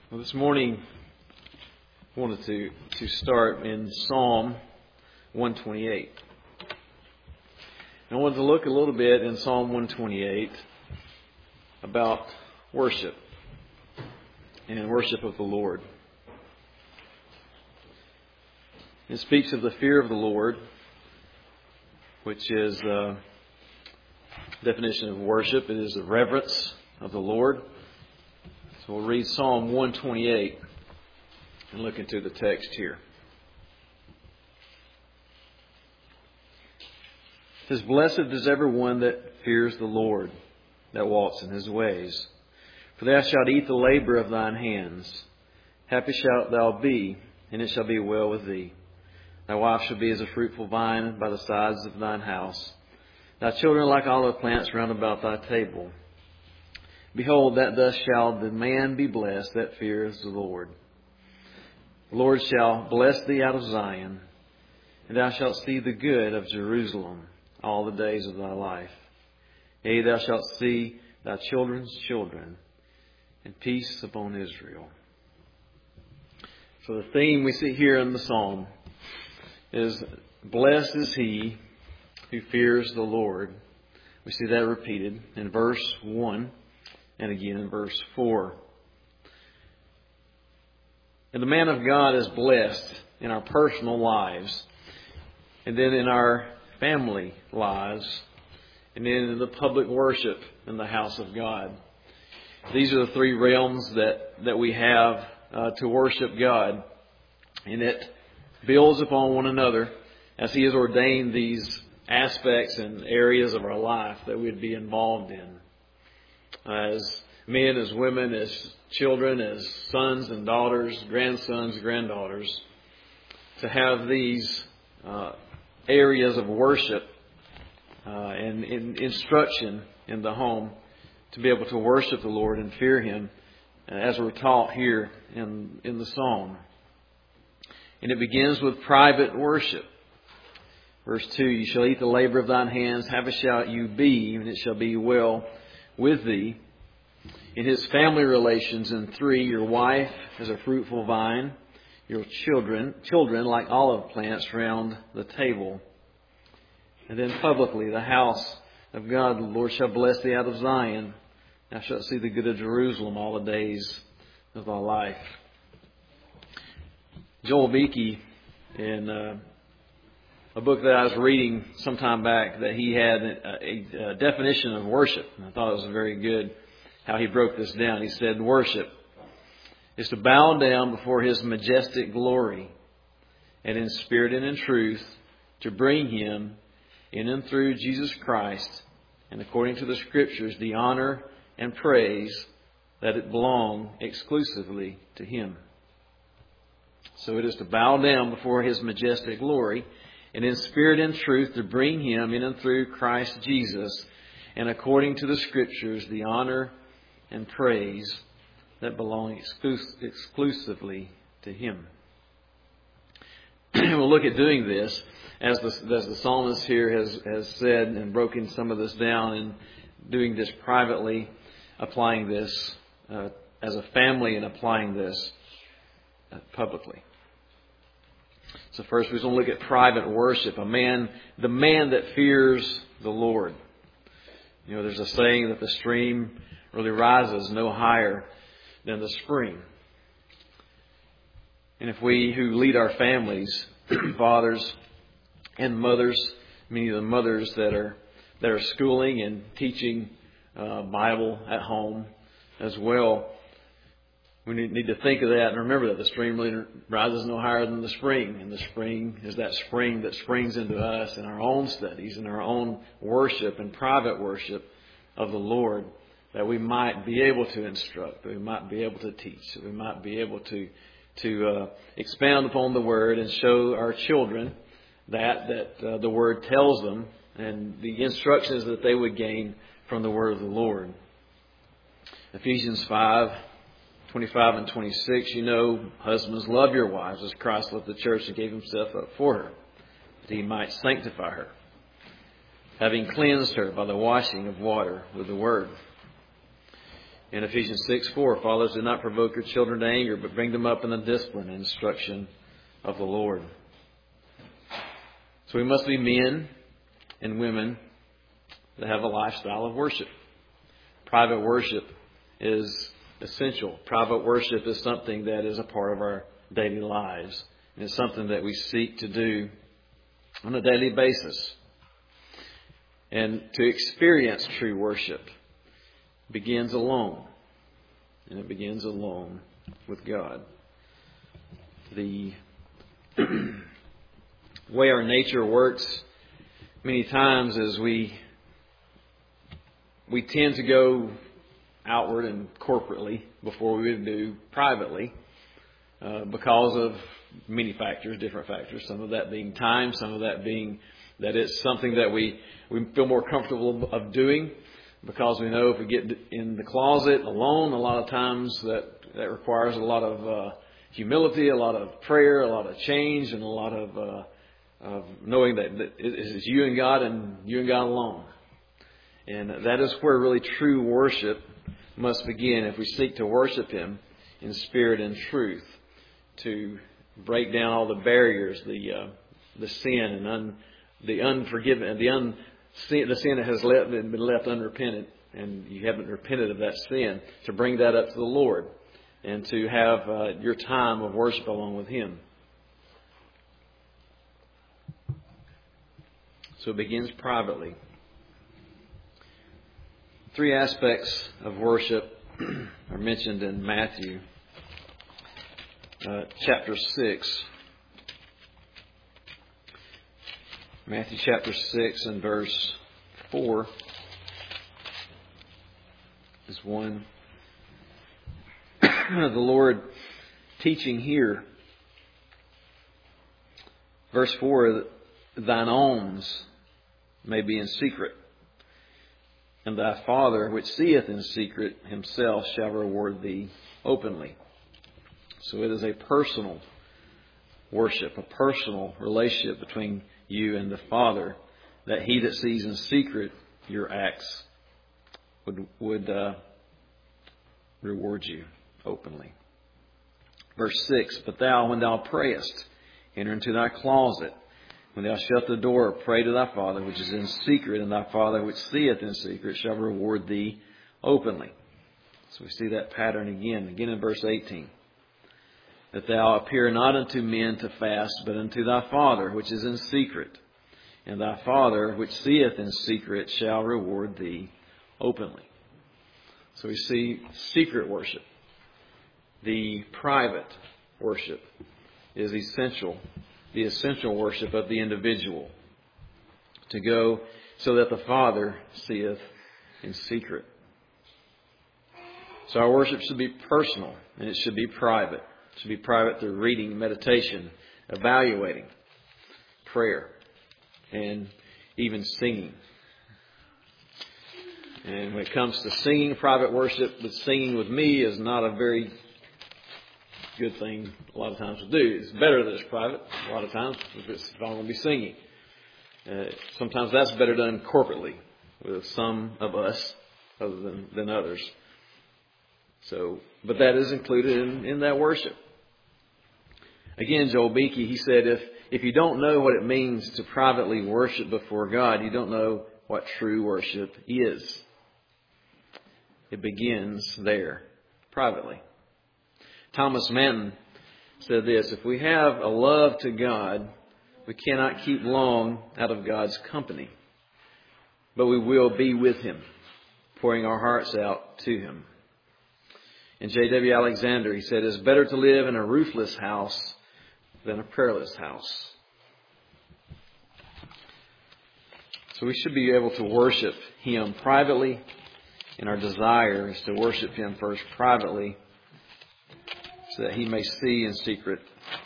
Well, this morning I wanted to start in Psalm 128. And I wanted to look a little bit in Psalm 128 about worship and worship of the Lord. It speaks of the fear of the Lord, which is the definition of worship. It is the reverence of the Lord. So we'll read Psalm 128 and look into the text here. It says, "Blessed is everyone that fears the Lord, that walks in his ways. For thou shalt eat the labor of thine hands. Happy shalt thou be, and it shall be well with thee. Thy wife shall be as a fruitful vine by the sides of thine house. Thy children like olive plants round about thy table. Behold, that thus shall the man be blessed that fears the Lord. The Lord shall bless thee out of Zion, and thou shalt see the good of Jerusalem all the days of thy life. Yea, thou shalt see thy children's children, and peace upon Israel." So the theme we see here in the psalm is, "Blessed is he who fears the Lord." We see that repeated in verse 1 and again in verse 4. And the man of God is blessed in our personal lives, and then in our family lives, and then in the public worship in the house of God. These are the three realms that we have to worship God, and it builds upon one another as He has ordained these aspects and areas of our life that we'd be involved in. As men, as women, as children, as sons and daughters, grandsons, granddaughters, to have these areas of worship and instruction in the home to be able to worship the Lord and fear Him, as we're taught here in the psalm. And it begins with private worship. Verse 2, "You shall eat the labor of thine hands, happy shalt you be, and it shall be well with thee." In his family relations in 3, your wife is a fruitful vine, your children like olive plants round the table. And then publicly, the house of God, the Lord shall bless thee out of Zion. Thou shalt see the good of Jerusalem all the days of thy life. Joel Beeke, in a book that I was reading some time back, that he had a definition of worship. And I thought it was very good how he broke this down. He said, "Worship is to bow down before His majestic glory, and in spirit and in truth, to bring Him in and through Jesus Christ, and according to the Scriptures, the honor and praise that it belong exclusively to Him." So it is to bow down before His majestic glory, and in spirit and truth to bring Him in and through Christ Jesus, and according to the Scriptures, the honor and praise that belong exclusively to Him. We'll look at doing this as the psalmist here has said and broken some of this down, and doing this privately, applying this as a family, and applying this publicly. So first we're going to look at private worship. The man that fears the Lord. You know, there's a saying that the stream really rises no higher than the spring. And if we who lead our families, fathers and mothers, many of the mothers that are schooling and teaching Bible at home as well, we need to think of that and remember that the stream really rises no higher than the spring. And the spring is that spring that springs into us in our own studies, in our own worship and private worship of the Lord, that we might be able to instruct, that we might be able to teach, that we might be able to expound upon the Word and show our children that the Word tells them, and the instructions that they would gain from the Word of the Lord. Ephesians 5:25 and 26, "You know, husbands, love your wives as Christ loved the church and gave Himself up for her, that He might sanctify her, having cleansed her by the washing of water with the Word." In Ephesians 6:4, fathers, do not provoke your children to anger, but bring them up in the discipline and instruction of the Lord. So we must be men and women that have a lifestyle of worship. Private worship is essential. Private worship is something that is a part of our daily lives. And it's something that we seek to do on a daily basis. And to experience true worship begins alone. And it begins alone with God. The way our nature works many times is we tend to go outward and corporately before we would do privately because of many factors, different factors. Some of that being time, some of that being that it's something that we feel more comfortable of doing because we know if we get in the closet alone, a lot of times that requires a lot of humility, a lot of prayer, a lot of change, and a lot of knowing that it's you and God alone. And that is where really true worship must begin if we seek to worship Him in spirit and truth, to break down all the barriers, the sin and the unforgiven, the sin that has been left unrepented, and you haven't repented of that sin, to bring that up to the Lord and to have your time of worship along with Him. So it begins privately. 3 aspects of worship are mentioned in Matthew chapter 6. Matthew chapter 6 and verse 4 is one. The Lord teaching here. Verse 4, thine alms may be in secret, and thy Father which seeth in secret Himself shall reward thee openly. So it is a personal worship, a personal relationship between you and the Father, that He that sees in secret your acts would reward you openly. Verse 6, but thou, when thou prayest, enter into thy closet. When thou shut the door, pray to thy Father which is in secret, and thy Father which seeth in secret shall reward thee openly. So we see that pattern again in verse 18. That thou appear not unto men to fast, but unto thy Father which is in secret. And thy Father which seeth in secret shall reward thee openly. So we see secret worship. The private worship is essential. The essential worship of the individual. To go so that the Father seeth in secret. So our worship should be personal and it should be private. It should be private through reading, meditation, evaluating, prayer, and even singing. And when it comes to singing, private worship, the singing with me is not a very good thing a lot of times to do. It's better that it's private a lot of times if I'm going to be singing. Sometimes that's better done corporately with some of us other than others. So, but that is included in that worship. Again, Joel Beakey, he said, if you don't know what it means to privately worship before God, you don't know what true worship is. It begins there, privately. Thomas Manton said this, if we have a love to God, we cannot keep long out of God's company, but we will be with Him, pouring our hearts out to Him. And J.W. Alexander, he said, it's better to live in a roofless house than a prayerless house. So we should be able to worship Him privately, and our desire is to worship Him first privately so that He may see in secret.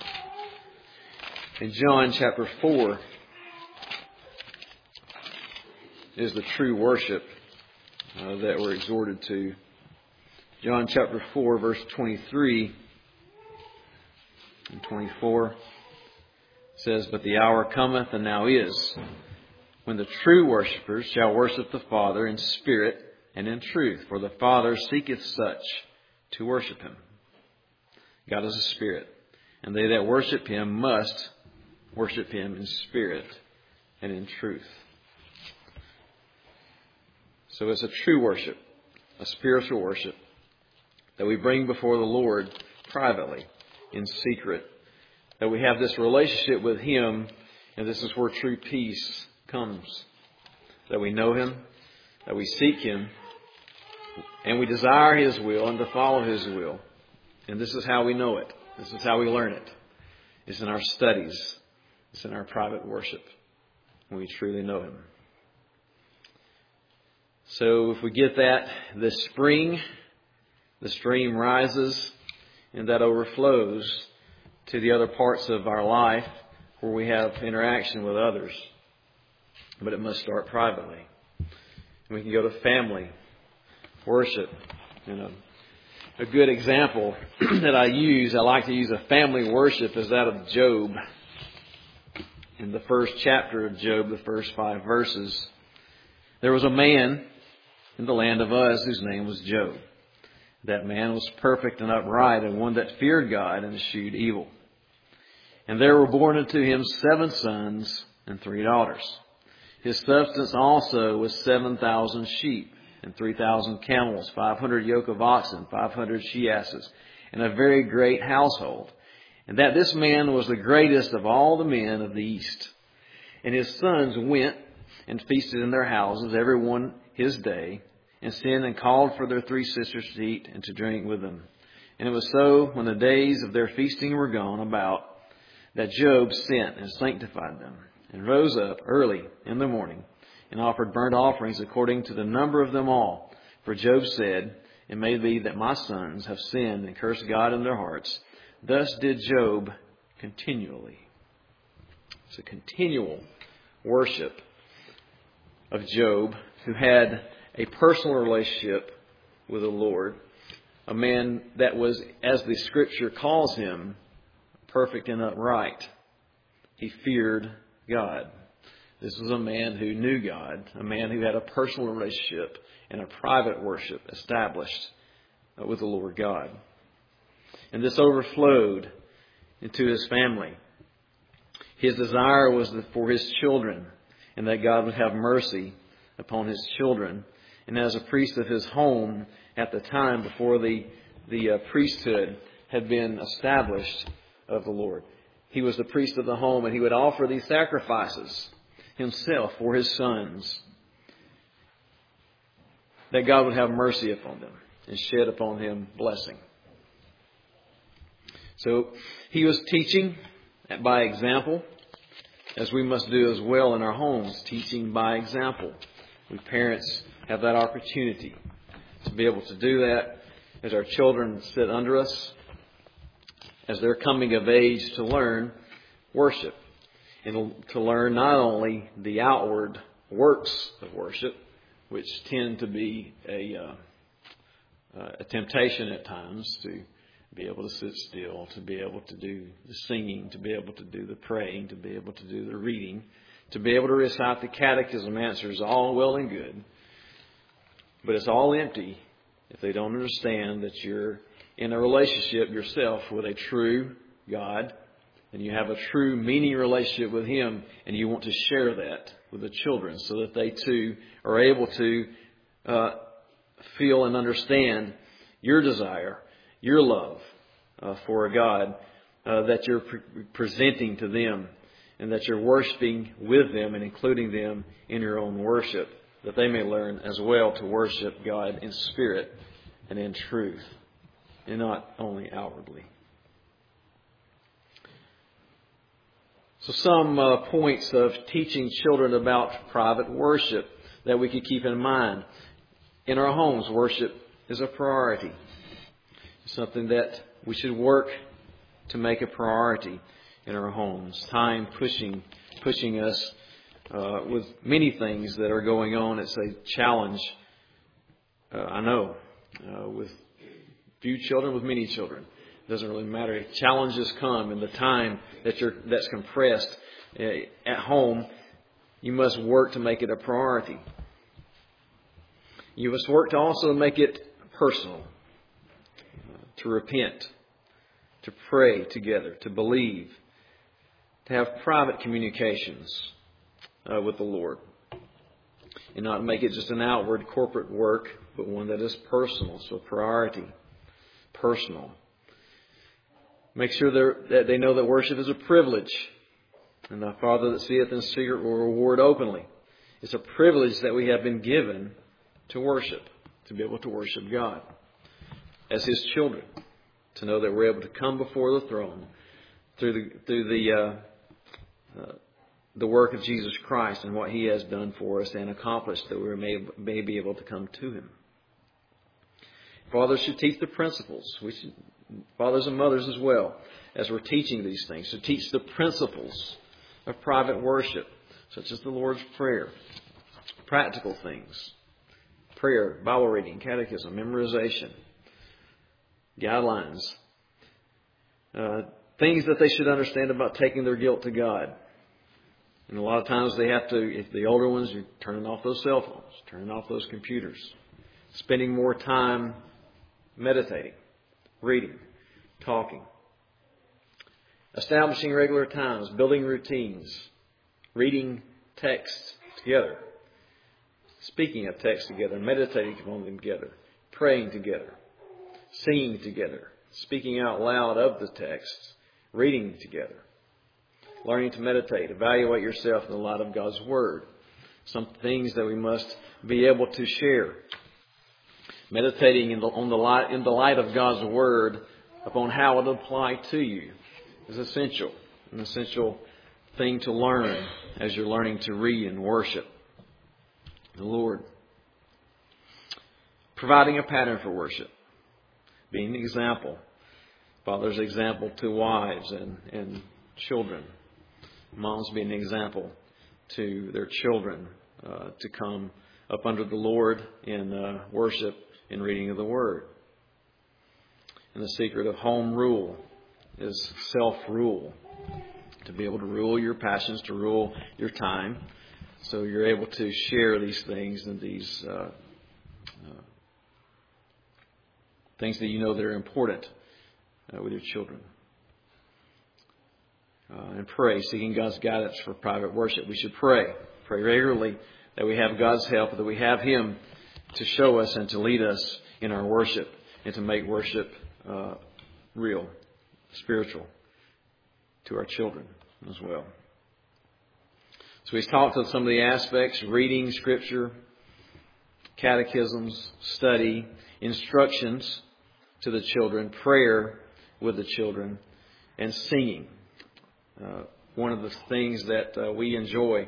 In John chapter 4 is the true worship that we're exhorted to. John chapter 4 verse 23 and 24 says, but the hour cometh, and now is, when the true worshippers shall worship the Father in spirit and in truth, for the Father seeketh such to worship him. God is a spirit, and they that worship him must worship him in spirit and in truth. So it's a true worship, a spiritual worship that we bring before the Lord privately, in secret, that we have this relationship with him, and this is where true peace comes. That we know him, that we seek him, and we desire his will and to follow his will. And this is how we know it. This is how we learn it. It's in our studies. It's in our private worship when we truly know him. So if we get that, this spring, the stream rises and that overflows to the other parts of our life where we have interaction with others. But it must start privately. And we can go to family worship. A good example that I like to use a family worship, is that of Job. In the first chapter of Job, the first 5 verses, there was a man in the land of Uz whose name was Job. That man was perfect and upright, and one that feared God and eschewed evil. And there were born unto him 7 sons and 3 daughters. His substance also was 7,000 sheep and 3,000 camels, 500 yoke of oxen, 500 she-asses, and a very great household. And that this man was the greatest of all the men of the east. And his sons went and feasted in their houses, every one his day, and sent and called for their 3 sisters to eat and to drink with them. And it was so, when the days of their feasting were gone about, that Job sent and sanctified them, and rose up early in the morning, and offered burnt offerings according to the number of them all. For Job said, It may be that my sons have sinned and cursed God in their hearts. Thus did Job continually. It's a continual worship of Job, who had a personal relationship with the Lord. A man that was, as the Scripture calls him, perfect and upright. He feared God. This was a man who knew God, a man who had a personal relationship and a private worship established with the Lord God. And this overflowed into his family. His desire was for his children, and that God would have mercy upon his children. And as a priest of his home at the time, before the priesthood had been established of the Lord, he was the priest of the home, and he would offer these sacrifices himself for his sons, that God would have mercy upon them and shed upon them blessing. So he was teaching by example, as we must do as well in our homes, teaching by example. We parents have that opportunity to be able to do that as our children sit under us, as they're coming of age to learn worship, and to learn not only the outward works of worship, which tend to be a temptation at times, to be able to sit still, to be able to do the singing, to be able to do the praying, to be able to do the reading, to be able to recite the catechism answers, all well and good. But it's all empty if they don't understand that you're in a relationship yourself with a true God, and you have a true meaning relationship with Him, and you want to share that with the children so that they too are able to feel and understand your desire, your love for a God that you're presenting to them, and that you're worshiping with them and including them in your own worship, that they may learn as well to worship God in spirit and in truth, and not only outwardly. So some points of teaching children about private worship that we could keep in mind. In our homes, worship is a priority. Something that we should work to make a priority in our homes. Time pushing us with many things that are going on. It's a challenge, I know, with few children, with many children. It doesn't really matter. Challenges come, and the time that's compressed at home, you must work to make it a priority. You must work to also make it personal, to repent, to pray together, to believe, to have private communications with the Lord, and not make it just an outward corporate work, but one that is personal. So priority, personal. Make sure that they know that worship is a privilege, and the Father that seeth in secret will reward openly. It's a privilege that we have been given to worship, to be able to worship God as His children, to know that we're able to come before the throne through the work of Jesus Christ and what He has done for us and accomplished, that we may be able to come to Him. Fathers should teach the principles. Fathers and mothers as well, as we're teaching these things, to teach the principles of private worship, such as the Lord's Prayer, practical things, prayer, Bible reading, catechism, memorization, guidelines, things that they should understand about taking their guilt to God. And a lot of times they have to, if the older ones, you're turning off those cell phones, turning off those computers, spending more time meditating, reading, talking, establishing regular times, building routines, reading texts together, speaking of texts together, meditating upon them together, praying together, singing together, speaking out loud of the texts, reading together, learning to meditate, evaluate yourself in the light of God's Word. Some things that we must be able to share. Meditating in the light of God's Word upon how it applies to you is essential. An essential thing to learn as you're learning to read and worship the Lord. Providing a pattern for worship. Being an example. Father's example to wives and children. Moms being an example to their children to come up under the Lord in worship and reading of the Word. And the secret of home rule is self-rule. To be able to rule your passions, to rule your time. So you're able to share these things and these things that you know that are important with your children. And pray, seeking God's guidance for private worship. We should pray. Pray regularly that we have God's help, that we have Him to show us and to lead us in our worship and to make worship real, spiritual to our children as well. So he's talked of some of the aspects: reading Scripture, catechisms, study, instructions to the children, prayer with the children, and singing. One of the things that we enjoy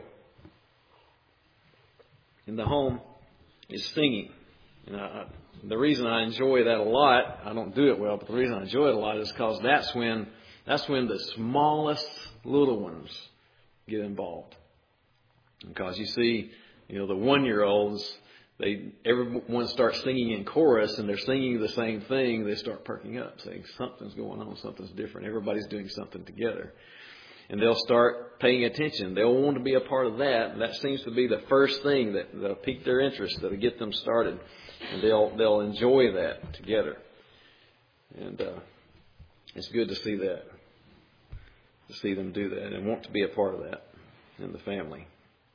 in the home is singing. And the reason I enjoy that a lot, I don't do it well, but the reason I enjoy it a lot is because that's when the smallest little ones get involved. Because you see, the 1-year-olds, everyone starts singing in chorus, and they're singing the same thing. They start perking up, saying something's going on, something's different. Everybody's doing something together. And they'll start paying attention. They'll want to be a part of that. And that seems to be the first thing that'll pique their interest, that'll get them started. And they'll enjoy that together. And it's good to see that. To see them do that and want to be a part of that in the family.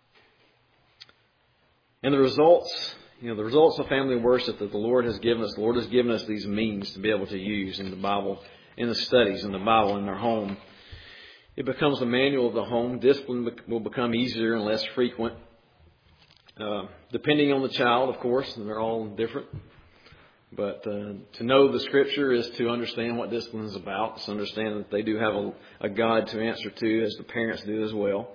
And the results of family worship that the Lord has given us. The Lord has given us these means to be able to use in the Bible, in the studies, in the Bible, in our home. It becomes a manual of the home. Discipline will become easier and less frequent. Depending on the child, of course, and they're all different. But to know the Scripture is to understand what discipline is about. To understand that they do have a God to answer to, as the parents do as well.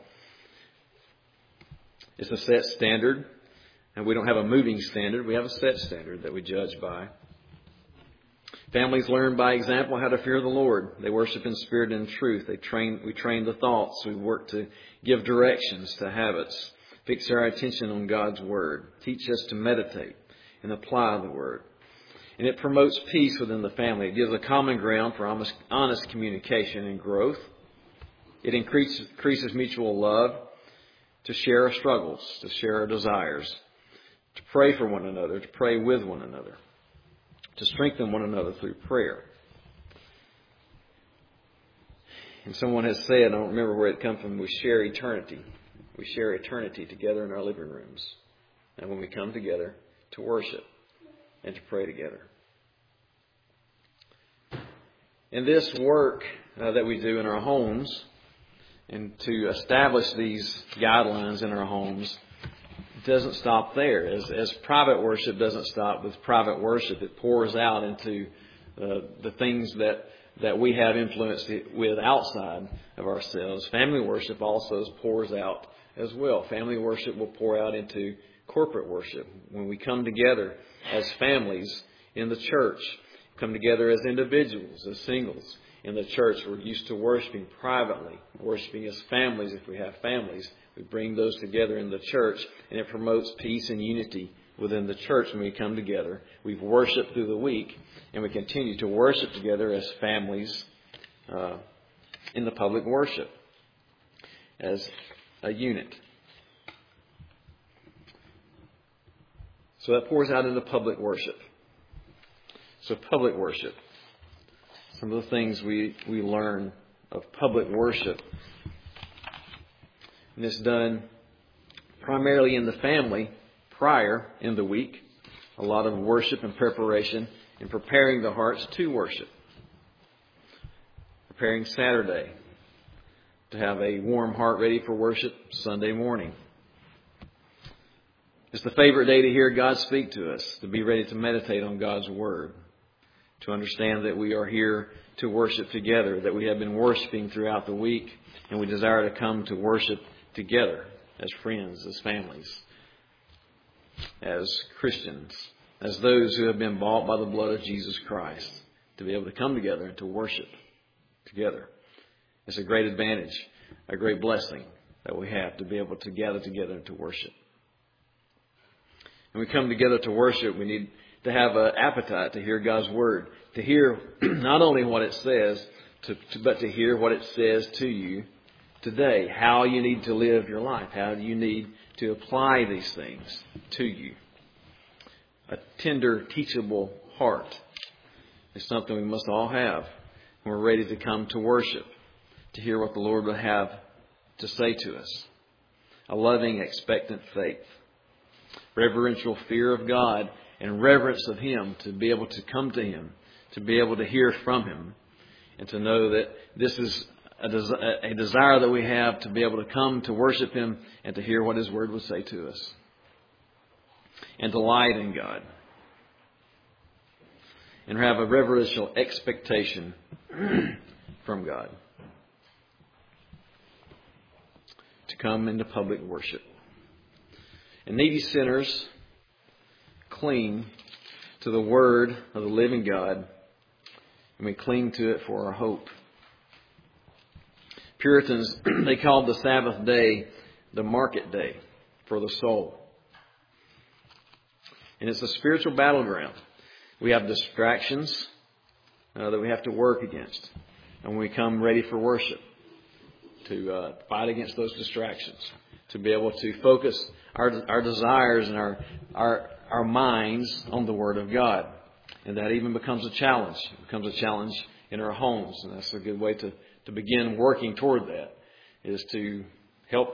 It's a set standard. And we don't have a moving standard. We have a set standard that we judge by. Families learn by example how to fear the Lord. They worship in spirit and in truth. We train the thoughts. We work to give directions to habits. Fix our attention on God's Word. Teach us to meditate and apply the Word. And it promotes peace within the family. It gives a common ground for honest communication and growth. It increases mutual love, to share our struggles, to share our desires, to pray for one another, to pray with one another, to strengthen one another through prayer. And someone has said, I don't remember where it comes from, we share eternity. We share eternity together in our living rooms. And when we come together to worship and to pray together. And this work that we do in our homes, and to establish these guidelines in our homes, doesn't stop there. As private worship doesn't stop with private worship, it pours out into the things that we have influence with outside of ourselves. Family worship also pours out as well. Family worship will pour out into corporate worship. When we come together as families in the church, come together as individuals, as singles in the church, we're used to worshiping privately, worshiping as families if we have families. We bring those together in the church, and it promotes peace and unity within the church when we come together. We've worshiped through the week, and we continue to worship together as families in the public worship as a unit. So that pours out into public worship. So public worship. Some of the things we learn of public worship. And it's done primarily in the family prior in the week. A lot of worship and preparation and preparing the hearts to worship. Preparing Saturday to have a warm heart ready for worship Sunday morning. It's the favorite day to hear God speak to us, to be ready to meditate on God's Word, to understand that we are here to worship together, that we have been worshiping throughout the week, and we desire to come to worship together as friends, as families, as Christians, as those who have been bought by the blood of Jesus Christ, to be able to come together and to worship together. It's a great advantage, a great blessing that we have to be able to gather together and to worship. When we come together to worship, we need to have an appetite to hear God's Word, to hear not only what it says, but to hear what it says to you today, how you need to live your life, how you need to apply these things to you. A tender, teachable heart is something we must all have when we're ready to come to worship, to hear what the Lord will have to say to us. A loving, expectant faith. Reverential fear of God and reverence of Him, to be able to come to Him, to be able to hear from Him, and to know that this is a desire that we have to be able to come to worship Him and to hear what His Word would say to us. And delight in God. And have a reverential expectation from God. To come into public worship. And needy sinners cling to the Word of the living God, and we cling to it for our hope. Puritans, they called the Sabbath day the market day for the soul. And it's a spiritual battleground. We have distractions that we have to work against. And when we come ready for worship, to fight against those distractions, to be able to focus our desires and our minds on the Word of God. And that even becomes a challenge. It becomes a challenge in our homes. And that's a good way to begin working toward that, is to help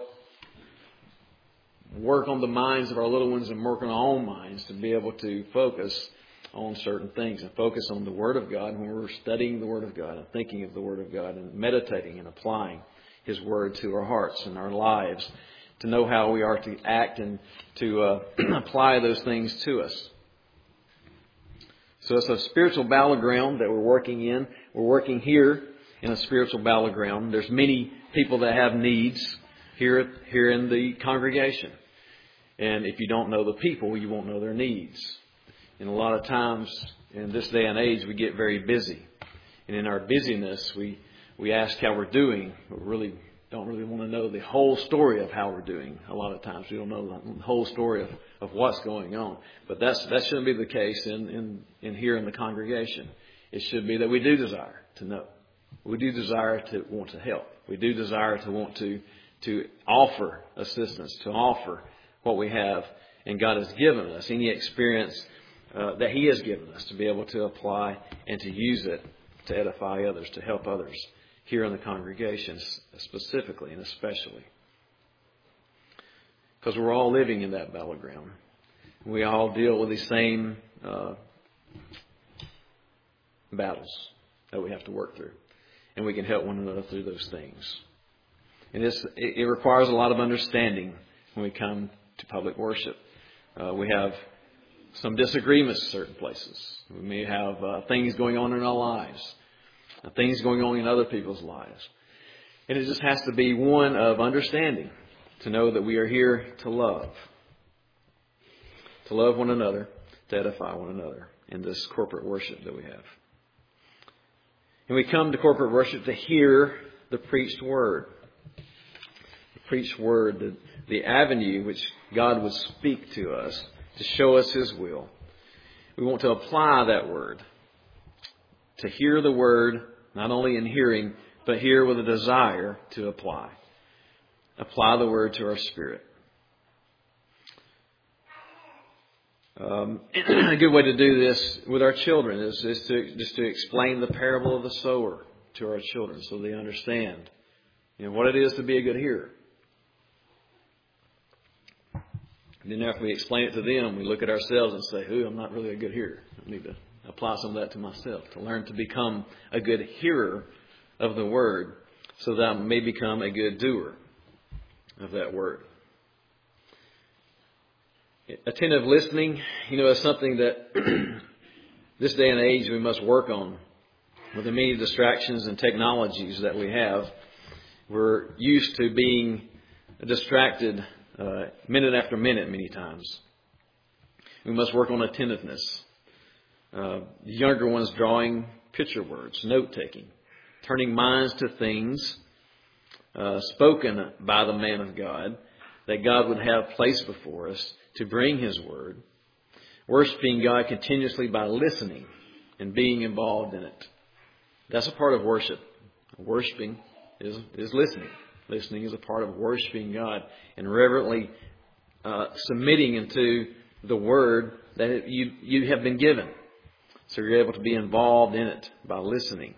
work on the minds of our little ones and work on our own minds to be able to focus on certain things and focus on the Word of God when we're studying the Word of God and thinking of the Word of God and meditating and applying His Word to our hearts and our lives, to know how we are to act and to apply those things to us. So it's a spiritual battleground that we're working in. We're working here in a spiritual battleground. There's many people that have needs here in the congregation. And if you don't know the people, you won't know their needs. And a lot of times in this day and age, we get very busy. And in our busyness, we ask how we're doing, but really don't really want to know the whole story of how we're doing. A lot of times we don't know the whole story of what's going on. But that shouldn't be the case in here in the congregation. It should be that we do desire to know. We do desire to want to help. We do desire to want to offer assistance, to offer what we have and God has given us, any experience that He has given us to be able to apply and to use it to edify others, to help others here in the congregation specifically and especially. Because we're all living in that battleground. We all deal with the same battles that we have to work through. And we can help one another through those things. And it requires a lot of understanding when we come to public worship. We have some disagreements in certain places. We may have things going on in our lives, things going on in other people's lives. And it just has to be one of understanding, to know that we are here to love one another, to edify one another in this corporate worship that we have. And we come to corporate worship to hear the preached word. The preached word, the avenue which God would speak to us to show us His will. We want to apply that word. To hear the word, not only in hearing, but hear with a desire to apply. Apply the word to our spirit. A good way to do this with our children is to explain the parable of the sower to our children so they understand, what it is to be a good hearer. And then after we explain it to them, we look at ourselves and say, I'm not really a good hearer. I need to apply some of that to myself, to learn to become a good hearer of the word so that I may become a good doer of that word. Attentive listening, is something that this day and age we must work on. With the many distractions and technologies that we have, we're used to being distracted minute after minute many times. We must work on attentiveness. The younger ones drawing picture words, note-taking, turning minds to things spoken by the man of God that God would have placed before us to bring His word, worshiping God continuously by listening and being involved in it. That's a part of worship. Worshiping is listening. Listening is a part of worshiping God and reverently submitting into the word that you have been given. So you're able to be involved in it by listening.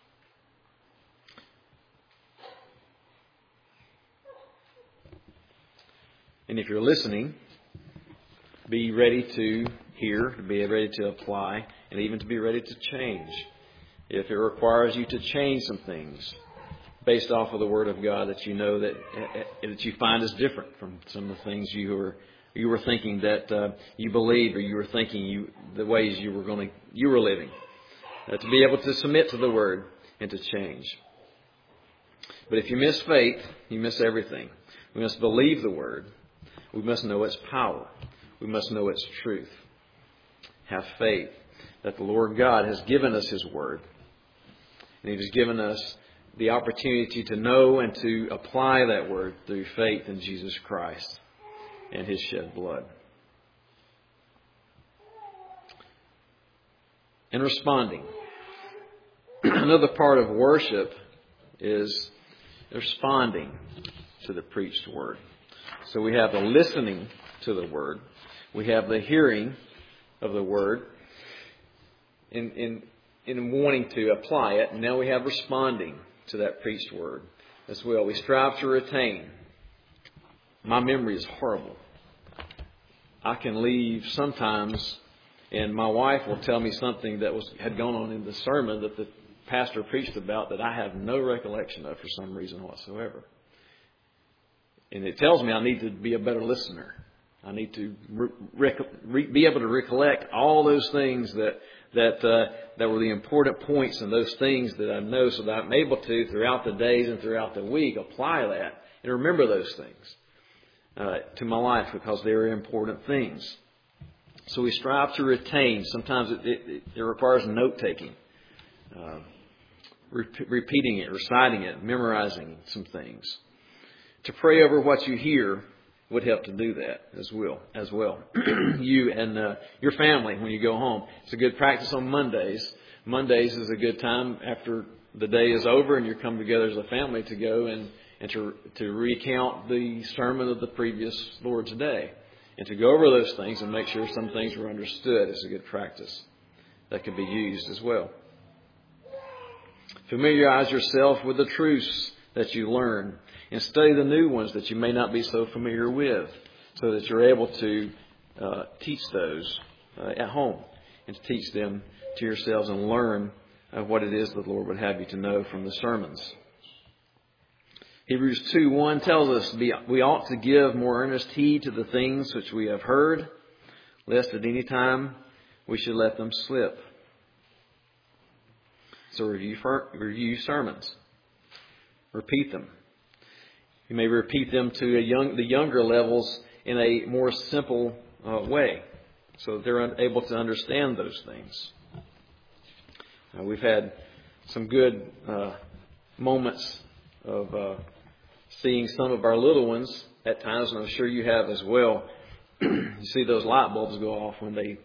And if you're listening, be ready to hear, to be ready to apply, and even to be ready to change. If it requires you to change some things based off of the Word of God that that you find is different from some of the things you were thinking that you believed, or you were thinking the ways you were living, to be able to submit to the Word and to change. But if you miss faith, you miss everything. We must believe the Word. We must know its power. We must know its truth. Have faith that the Lord God has given us His Word. And He has given us the opportunity to know and to apply that Word through faith in Jesus Christ and His shed blood. And responding. Another part of worship is responding to the preached Word. So we have the listening to the Word. We have the hearing of the Word in wanting to apply it. And now we have responding to that preached Word as well. We strive to retain. My memory is horrible. I can leave sometimes, and my wife will tell me something that had gone on in the sermon that the pastor preached about that I have no recollection of for some reason whatsoever. And it tells me I need to be a better listener. I need to be able to recollect all those things that were the important points and those things that I know, so that I'm able to, throughout the days and throughout the week, apply that and remember those things to my life, because they are important things. So we strive to retain. Sometimes it requires note-taking, repeating it, reciting it, memorizing some things. To pray over what you hear would help to do that as well. You and your family, when you go home. It's a good practice on Mondays. Mondays is a good time after the day is over and you come together as a family to go and to recount the sermon of the previous Lord's Day. and to go over those things and make sure some things were understood is a good practice that could be used as well. Familiarize yourself with the truths that you learn and study the new ones that you may not be so familiar with, so that you're able to teach those at home and to teach them to yourselves and learn what it is the Lord would have you to know from the sermons. Hebrews 2:1 tells us we ought to give more earnest heed to the things which we have heard, lest at any time we should let them slip. So review sermons. Repeat them. You may repeat them to the younger levels in a more simple way, so that they're able to understand those things. We've had some good moments of seeing some of our little ones at times, and I'm sure you have as well. You see those light bulbs go off when they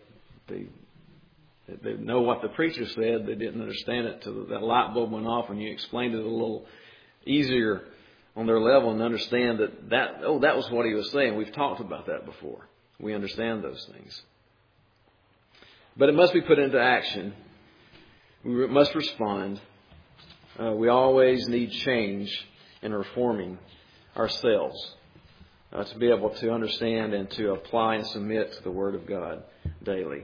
know what the preacher said. They didn't understand it till that light bulb went off, and you explained it a little easier on their level and understand that was what he was saying. We've talked about that before. We understand those things. But it must be put into action. We must respond. We always need change in reforming ourselves to be able to understand and to apply and submit to the Word of God daily.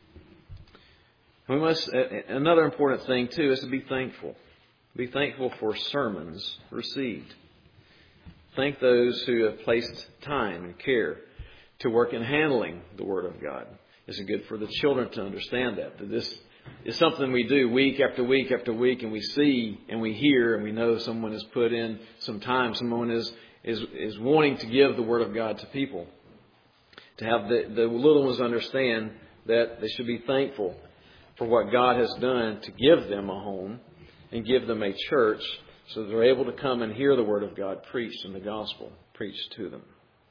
Another important thing too is to be thankful. Be thankful for sermons received. Thank those who have placed time and care to work in handling the Word of God. It's good for the children to understand that this is something we do week after week after week, and we see and we hear and we know someone has put in some time. Someone is wanting to give the Word of God to people. To have the little ones understand that they should be thankful for what God has done to give them a home and give them a church so that they're able to come and hear the Word of God preached and the gospel preached to them.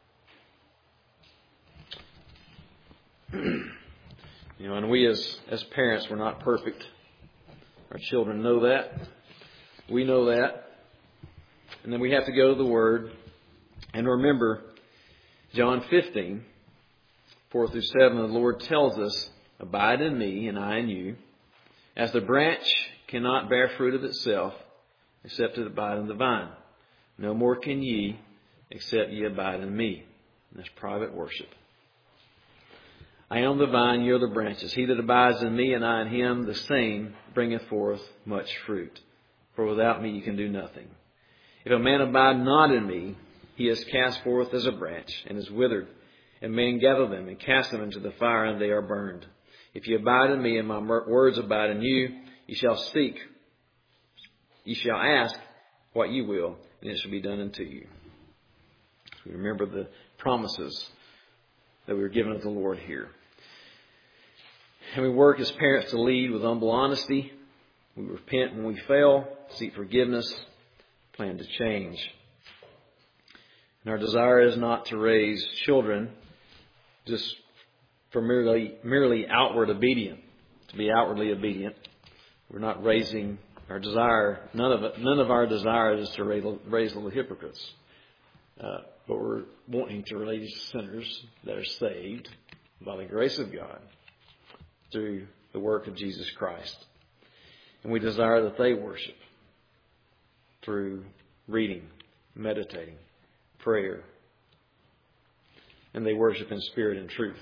And we as parents, we're not perfect. Our children know that. We know that. And then we have to go to the Word and remember John 15, 4-7, the Lord tells us, "Abide in me and I in you. As the branch cannot bear fruit of itself, except it abide in the vine. No more can ye, except ye abide in me." And that's private worship. "I am the vine, ye are the branches. He that abides in me and I in him, the same bringeth forth much fruit. For without me ye can do nothing. If a man abide not in me, he is cast forth as a branch and is withered. And men gather them and cast them into the fire, and they are burned. If ye abide in me and my words abide in you, ye shall seek, ye shall ask what ye will, and it shall be done unto you." So remember the promises that we were given of the Lord here. And we work as parents to lead with humble honesty. We repent when we fail, seek forgiveness, plan to change. And our desire is not to raise children just for merely outward obedient, to be outwardly obedient. We're not raising our desire. None of our desire is to raise little hypocrites. But we're wanting to raise sinners that are saved by the grace of God through the work of Jesus Christ. And we desire that they worship through reading, meditating, prayer. And they worship in spirit and truth.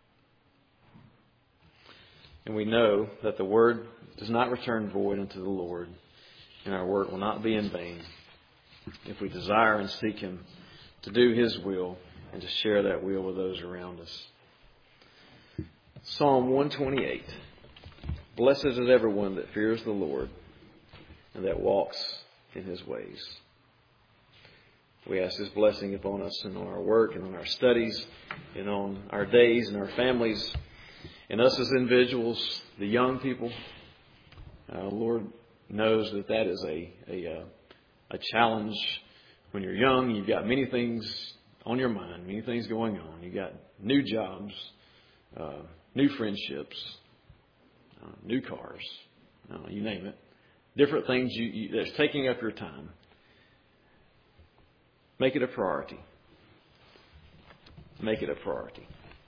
And we know that the Word does not return void unto the Lord, and our work will not be in vain if we desire and seek Him to do His will and to share that will with those around us. Psalm 128. "Blessed is everyone that fears the Lord and that walks in His ways." We ask His blessing upon us and on our work and on our studies and on our days and our families and us as individuals, the young people. Lord knows that is a challenge. When you're young, you've got many things on your mind, many things going on. You've got new jobs, new friendships, new cars, you name it. Different things that's taking up your time. Make it a priority. make it a priority.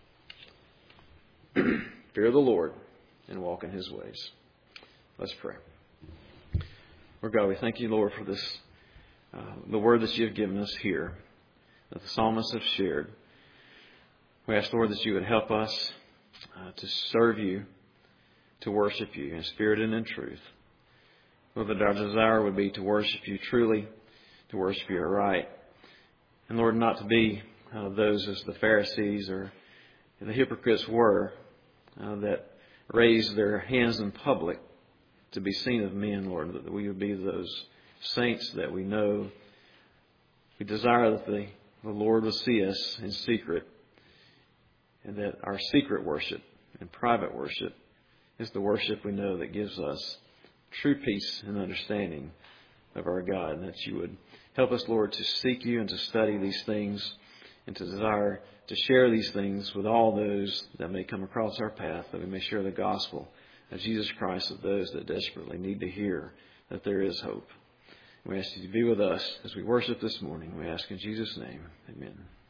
Fear the Lord and walk in His ways. Let's pray. Lord God, we thank you, Lord, for this, the word that you have given us here, that the psalmists have shared. We ask, Lord, that you would help us to serve you, to worship you in spirit and in truth. Lord, that our desire would be to worship you truly, to worship you aright. And Lord, not to be those as the Pharisees or the hypocrites were, that raised their hands in public to be seen of men, Lord, that we would be those saints that we know. We desire that the Lord will see us in secret, and that our secret worship and private worship is the worship we know that gives us true peace and understanding of our God, and that you would help us, Lord, to seek you and to study these things and to desire to share these things with all those that may come across our path, that we may share the gospel of Jesus Christ with those that desperately need to hear that there is hope. We ask you to be with us as we worship this morning. We ask in Jesus' name. Amen.